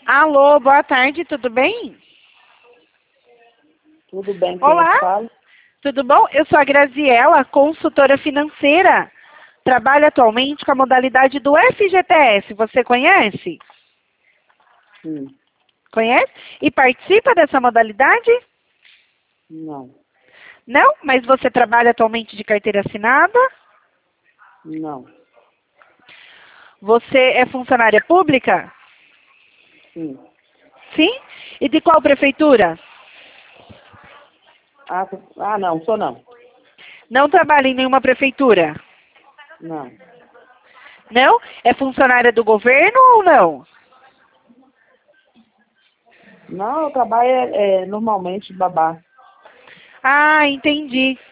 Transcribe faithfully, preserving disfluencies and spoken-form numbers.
Alô, boa tarde, tudo bem? Tudo bem, quem Olá, fala? tudo bom? Eu sou a Graziela, consultora financeira. Trabalho atualmente com a modalidade do F G T S. Você conhece? Sim. Conhece? E participa dessa modalidade? Não. Não? Mas você trabalha atualmente de carteira assinada? Não. Você é funcionária pública? Sim. Sim? E de qual prefeitura? Ah, tu- ah, não, sou não. Não trabalha em nenhuma prefeitura? Não. Não? É funcionária do governo ou não? Não, eu trabalho é, é, normalmente babá. Ah, entendi.